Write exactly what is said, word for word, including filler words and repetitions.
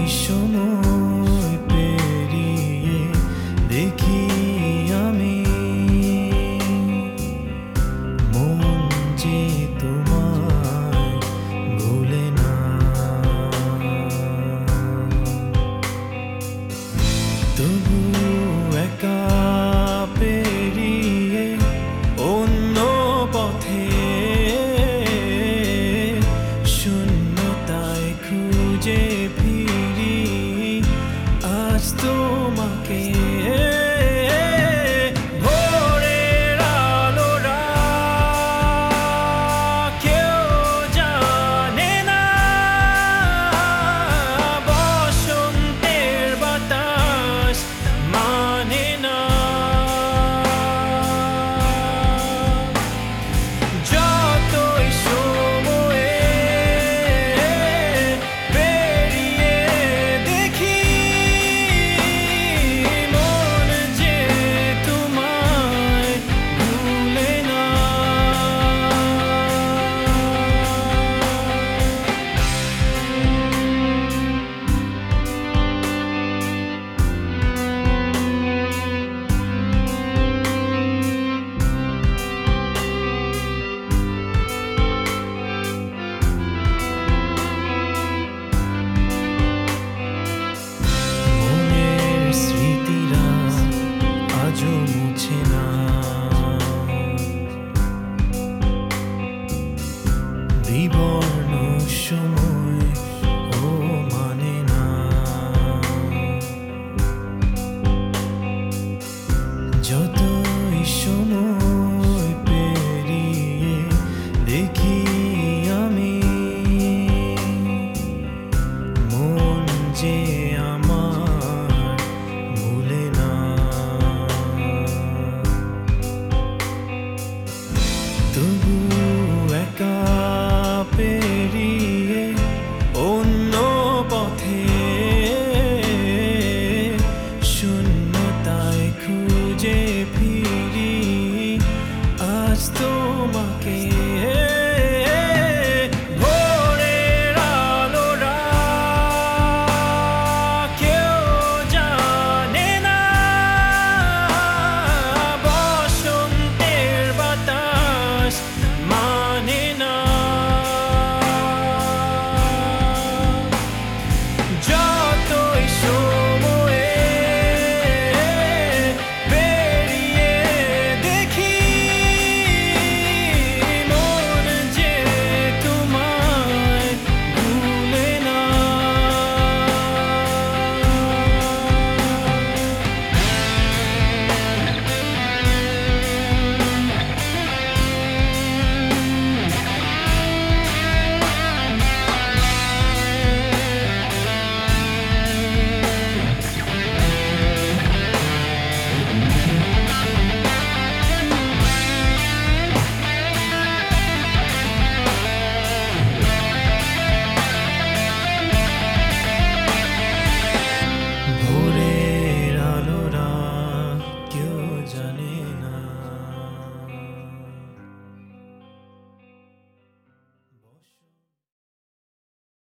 সময় পেরিয়ে দেখি আমি মন যে তোমায় ভুলে না। তবু একা পেরিয়ে অন্য পথে শূন্যতায় খুঁজে ফিরি আজ তোমাকে। ভোরের আলোরা কেউ জানে না, বসন্তের বাতাস মানে না। যতই সময়ে পেরিয়ে দেখি মন যে তোমায় ভুলে না। মনের স্মৃতিরা আজও মুছে না, বিবর্ণ সময় ও মানে না। যতই সময় পেরিয়ে দেখি আমি মন যে